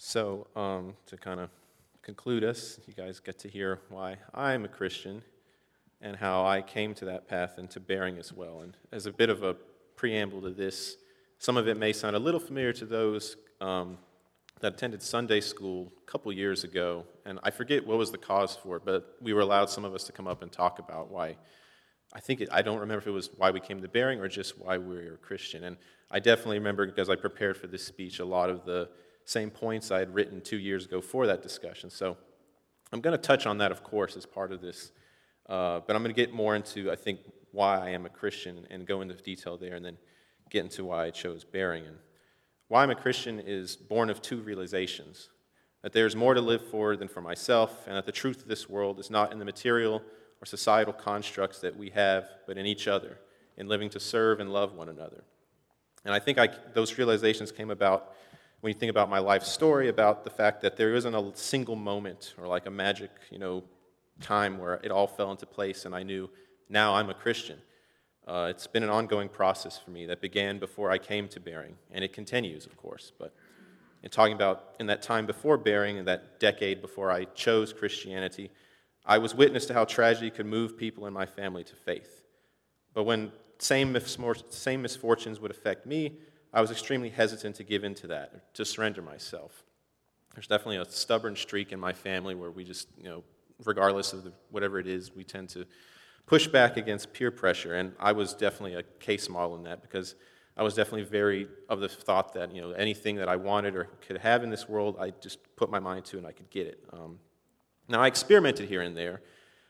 To kind of conclude us, you guys get to hear why I'm a Christian and how I came to that path and to bearing as well. And as a bit of a preamble to this, some of it may sound a little familiar to those that attended Sunday school a couple years ago, and I forget what was the cause for it, but we were allowed, some of us, to come up and talk about why. I don't remember if it was why we came to Bearing or just why we were a Christian. And I definitely remember, because I prepared for this speech, a lot of the same points I had written 2 years ago for that discussion. So I'm going to touch on that, of course, as part of this. But I'm going to get more into, I think, why I am a Christian and go into detail there, and then get into why I chose Bearing. And why I'm a Christian is born of two realizations: that there's more to live for than for myself, and that the truth of this world is not in the material or societal constructs that we have, but in each other, in living to serve and love one another. And I think those realizations came about when you think about my life story, about the fact that there isn't a single moment or like a magic, time where it all fell into place and I knew, now I'm a Christian. It's been an ongoing process for me that began before I came to Bearing, and it continues, of course. But in talking about in that time before Bearing, in that decade before I chose Christianity, I was witness to how tragedy could move people in my family to faith. But when same misfortunes would affect me, I was extremely hesitant to give in to that, to surrender myself. There's definitely a stubborn streak in my family where we just, regardless of whatever it is, we tend to push back against peer pressure. And I was definitely a case model in that, because I was definitely very of the thought that, anything that I wanted or could have in this world, I just put my mind to and I could get it. Now, I experimented here and there.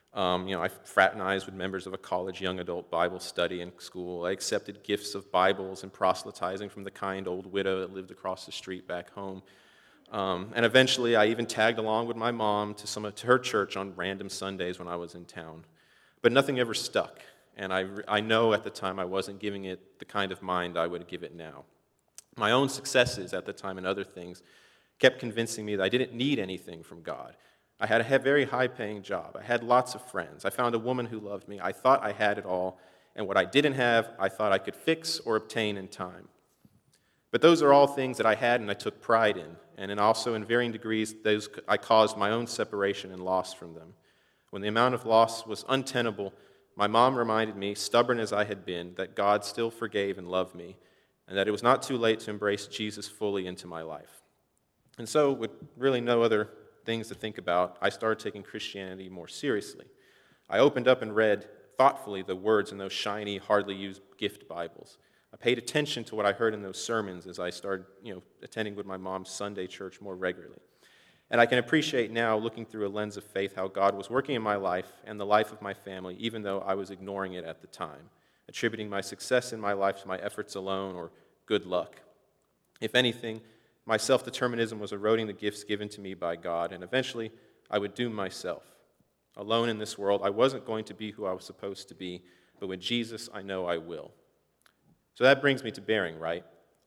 I fraternized with members of a college young adult Bible study in school. I accepted gifts of Bibles and proselytizing from the kind old widow that lived across the street back home. And eventually, I even tagged along with my mom to her church on random Sundays when I was in town. But nothing ever stuck, and I know at the time I wasn't giving it the kind of mind I would give it now. My own successes at the time and other things kept convincing me that I didn't need anything from God. I had a very high-paying job. I had lots of friends. I found a woman who loved me. I thought I had it all, and what I didn't have, I thought I could fix or obtain in time. But those are all things that I had and I took pride in, and also in varying degrees, I caused my own separation and loss from them. When the amount of loss was untenable, my mom reminded me, stubborn as I had been, that God still forgave and loved me, and that it was not too late to embrace Jesus fully into my life. And so, with really no other things to think about, I started taking Christianity more seriously. I opened up and read thoughtfully the words in those shiny, hardly used gift Bibles. I paid attention to what I heard in those sermons as I started, attending with my mom's Sunday church more regularly. And I can appreciate now, looking through a lens of faith, how God was working in my life and the life of my family, even though I was ignoring it at the time, attributing my success in my life to my efforts alone or good luck. If anything, my self-determinism was eroding the gifts given to me by God, and eventually I would doom myself. Alone in this world, I wasn't going to be who I was supposed to be, but with Jesus, I know I will. So that brings me to Bearing, right?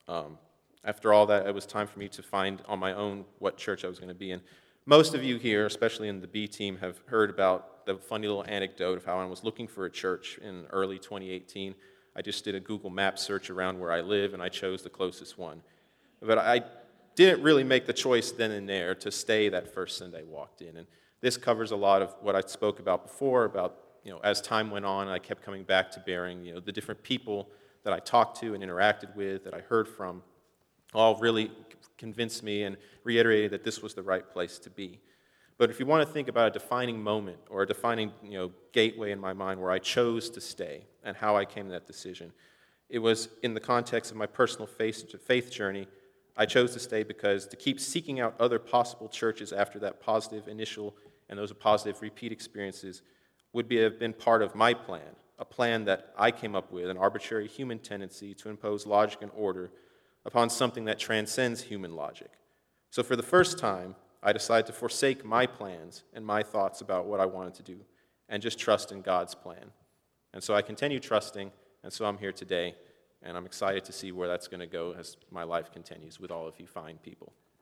After all that, it was time for me to find on my own what church I was going to be in. Most of you here, especially in the B team, have heard about the funny little anecdote of how I was looking for a church in early 2018. I just did a Google Maps search around where I live, and I chose the closest one. But I didn't really make the choice then and there to stay that first Sunday I walked in. And this covers a lot of what I spoke about before, about, as time went on, I kept coming back to Bearing, the different people that I talked to and interacted with, that I heard from, all really convinced me and reiterated that this was the right place to be. But if you want to think about a defining moment or a defining, gateway in my mind where I chose to stay and how I came to that decision, it was in the context of my personal faith journey. I chose to stay because to keep seeking out other possible churches after that positive initial and those positive repeat experiences would have been part of my plan, a plan that I came up with, an arbitrary human tendency to impose logic and order upon something that transcends human logic. So for the first time, I decided to forsake my plans and my thoughts about what I wanted to do and just trust in God's plan. And so I continue trusting, and so I'm here today, and I'm excited to see where that's going to go as my life continues with all of you fine people.